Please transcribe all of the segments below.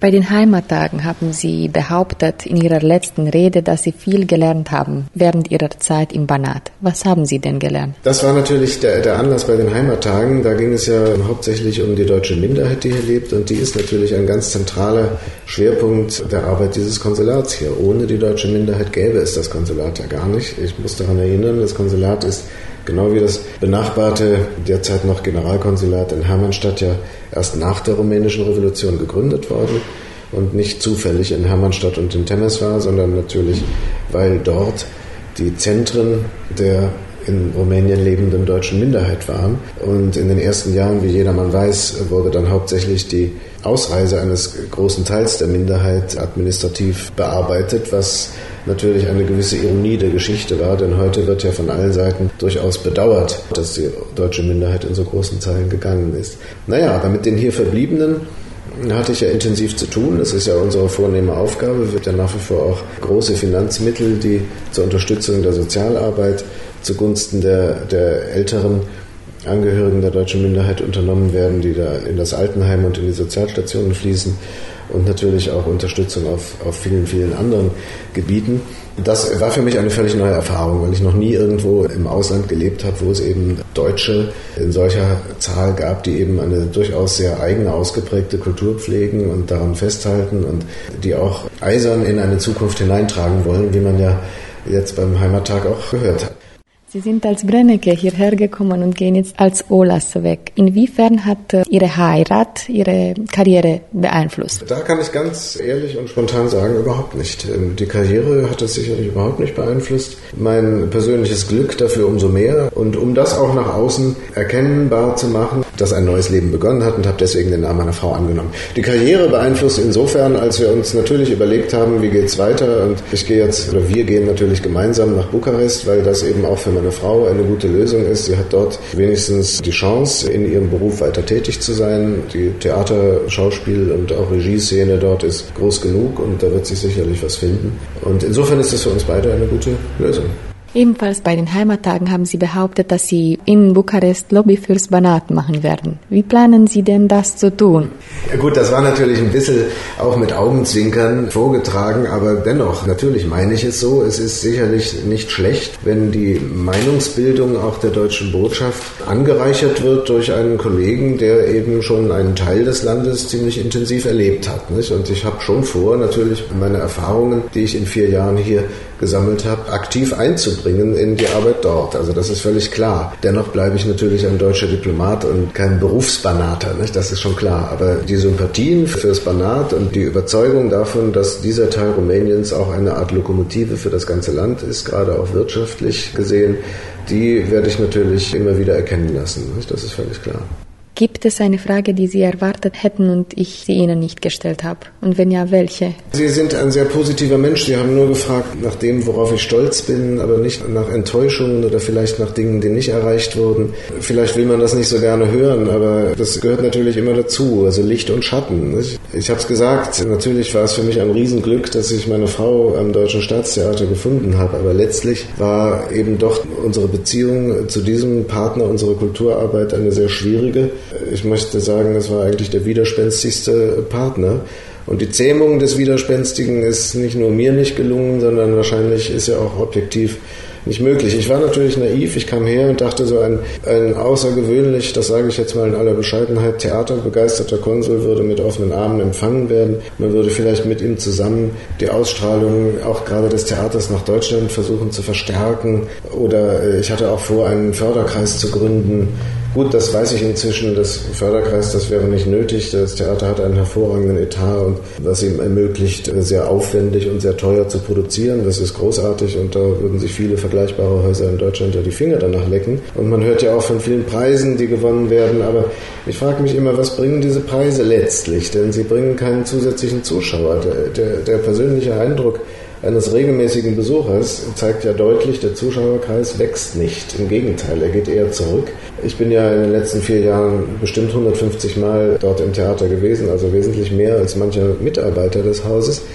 Bei den Heimattagen haben Sie behauptet in Ihrer letzten Rede, dass Sie viel gelernt haben während Ihrer Zeit im Banat. Was haben Sie denn gelernt? Das war natürlich der Anlass bei den Heimattagen. Da ging es ja hauptsächlich um die deutsche Minderheit, die hier lebt. Und die ist natürlich ein ganz zentraler Schwerpunkt der Arbeit dieses Konsulats hier. Ohne die deutsche Minderheit gäbe es das Konsulat ja gar nicht. Ich muss daran erinnern, das Konsulat ist genau wie das benachbarte, derzeit noch Generalkonsulat in Hermannstadt ja erst nach der Rumänischen Revolution gegründet worden und nicht zufällig in Hermannstadt und in Temeswar, sondern natürlich, weil dort die Zentren der in Rumänien lebenden deutschen Minderheit waren. Und in den ersten Jahren, wie jedermann weiß, wurde dann hauptsächlich die Ausreise eines großen Teils der Minderheit administrativ bearbeitet, was natürlich eine gewisse Ironie der Geschichte war, denn heute wird ja von allen Seiten durchaus bedauert, dass die deutsche Minderheit in so großen Teilen gegangen ist. Naja, mit den hier Verbliebenen hatte ich ja intensiv zu tun. Das ist ja unsere vornehme Aufgabe. Es wird ja nach wie vor auch große Finanzmittel, die zur Unterstützung der Sozialarbeit zugunsten der älteren Angehörigen der deutschen Minderheit unternommen werden, die da in das Altenheim und in die Sozialstationen fließen und natürlich auch Unterstützung auf vielen, vielen anderen Gebieten. Das war für mich eine völlig neue Erfahrung, weil ich noch nie irgendwo im Ausland gelebt habe, wo es eben Deutsche in solcher Zahl gab, die eben eine durchaus sehr eigene, ausgeprägte Kultur pflegen und daran festhalten und die auch eisern in eine Zukunft hineintragen wollen, wie man ja jetzt beim Heimattag auch gehört hat. Sie sind als Brennecke hierher gekommen und gehen jetzt als Olasse weg. Inwiefern hat Ihre Heirat Ihre Karriere beeinflusst? Da kann ich ganz ehrlich und spontan sagen, überhaupt nicht. Die Karriere hat das sicherlich überhaupt nicht beeinflusst. Mein persönliches Glück dafür umso mehr. Und um das auch nach außen erkennbar zu machen, dass ein neues Leben begonnen hat und habe deswegen den Namen meiner Frau angenommen. Die Karriere beeinflusst insofern, als wir uns natürlich überlegt haben, wie geht's weiter. Und wir gehen natürlich gemeinsam nach Bukarest, weil das eben auch für meine Frau eine gute Lösung ist. Sie hat dort wenigstens die Chance, in ihrem Beruf weiter tätig zu sein. Die Theater-, Schauspiel- und auch Regieszene dort ist groß genug und da wird sich sicherlich was finden. Und insofern ist das für uns beide eine gute Lösung. Ebenfalls bei den Heimattagen haben Sie behauptet, dass Sie in Bukarest Lobby fürs Banat machen werden. Wie planen Sie denn das zu tun? Ja gut, das war natürlich ein bisschen auch mit Augenzwinkern vorgetragen, aber dennoch, natürlich meine ich es so. Es ist sicherlich nicht schlecht, wenn die Meinungsbildung auch der deutschen Botschaft angereichert wird durch einen Kollegen, der eben schon einen Teil des Landes ziemlich intensiv erlebt hat. Nicht? Und ich habe schon vor, natürlich meine Erfahrungen, die ich in 4 Jahren hier gesammelt habe, aktiv einzubringen in die Arbeit dort. Also das ist völlig klar. Dennoch bleibe ich natürlich ein deutscher Diplomat und kein Berufsbanater, nicht? Das ist schon klar. Aber die Sympathien fürs Banat und die Überzeugung davon, dass dieser Teil Rumäniens auch eine Art Lokomotive für das ganze Land ist, gerade auch wirtschaftlich gesehen, die werde ich natürlich immer wieder erkennen lassen. Nicht? Das ist völlig klar. Gibt es eine Frage, die Sie erwartet hätten und ich sie Ihnen nicht gestellt habe? Und wenn ja, welche? Sie sind ein sehr positiver Mensch. Sie haben nur gefragt nach dem, worauf ich stolz bin, aber nicht nach Enttäuschungen oder vielleicht nach Dingen, die nicht erreicht wurden. Vielleicht will man das nicht so gerne hören, aber das gehört natürlich immer dazu, also Licht und Schatten. Nicht? Ich habe es gesagt, natürlich war es für mich ein Riesenglück, dass ich meine Frau am Deutschen Staatstheater gefunden habe, aber letztlich war eben doch unsere Beziehung zu diesem Partner unserer Kulturarbeit eine sehr schwierige. Ich möchte sagen, es war eigentlich der widerspenstigste Partner. Und die Zähmung des Widerspenstigen ist nicht nur mir nicht gelungen, sondern wahrscheinlich ist ja auch objektiv nicht möglich. Ich war natürlich naiv, ich kam her und dachte, so ein außergewöhnlich, das sage ich jetzt mal in aller Bescheidenheit, theaterbegeisterter Konsul würde mit offenen Armen empfangen werden. Man würde vielleicht mit ihm zusammen die Ausstrahlung auch gerade des Theaters nach Deutschland versuchen zu verstärken. Oder ich hatte auch vor, einen Förderkreis zu gründen. Gut, das weiß ich inzwischen, das Förderkreis, das wäre nicht nötig. Das Theater hat einen hervorragenden Etat und was ihm ermöglicht, sehr aufwendig und sehr teuer zu produzieren. Das ist großartig und da würden sich viele vergleichbare Häuser in Deutschland ja die Finger danach lecken. Und man hört ja auch von vielen Preisen, die gewonnen werden, aber ich frage mich immer, was bringen diese Preise letztlich? Denn sie bringen keinen zusätzlichen Zuschauer. Der persönliche Eindruck eines regelmäßigen Besuchers zeigt ja deutlich, der Zuschauerkreis wächst nicht. Im Gegenteil, er geht eher zurück. Ich bin ja in den letzten 4 Jahren bestimmt 150 Mal dort im Theater gewesen, also wesentlich mehr als mancher Mitarbeiter des Hauses.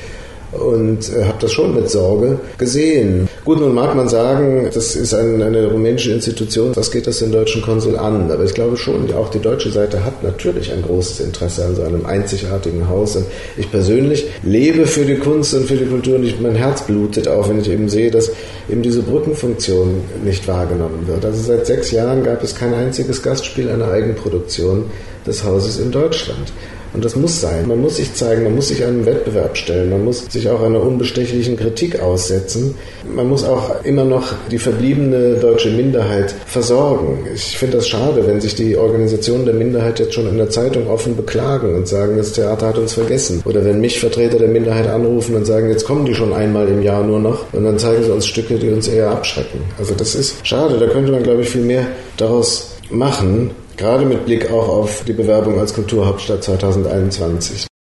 und habe das schon mit Sorge gesehen. Gut, nun mag man sagen, das ist eine rumänische Institution, was geht das den deutschen Konsul an? Aber ich glaube schon, auch die deutsche Seite hat natürlich ein großes Interesse an so einem einzigartigen Haus. Und ich persönlich lebe für die Kunst und für die Kultur und mein Herz blutet auch, wenn ich eben sehe, dass eben diese Brückenfunktion nicht wahrgenommen wird. Also seit 6 Jahren gab es kein einziges Gastspiel einer Eigenproduktion des Hauses in Deutschland. Und das muss sein. Man muss sich zeigen, man muss sich einem Wettbewerb stellen, man muss sich auch einer unbestechlichen Kritik aussetzen. Man muss auch immer noch die verbliebene deutsche Minderheit versorgen. Ich finde das schade, wenn sich die Organisationen der Minderheit jetzt schon in der Zeitung offen beklagen und sagen, das Theater hat uns vergessen. Oder wenn mich Vertreter der Minderheit anrufen und sagen, jetzt kommen die schon einmal im Jahr nur noch und dann zeigen sie uns Stücke, die uns eher abschrecken. Also das ist schade, da könnte man, glaube ich, viel mehr daraus machen. Gerade mit Blick auch auf die Bewerbung als Kulturhauptstadt 2021.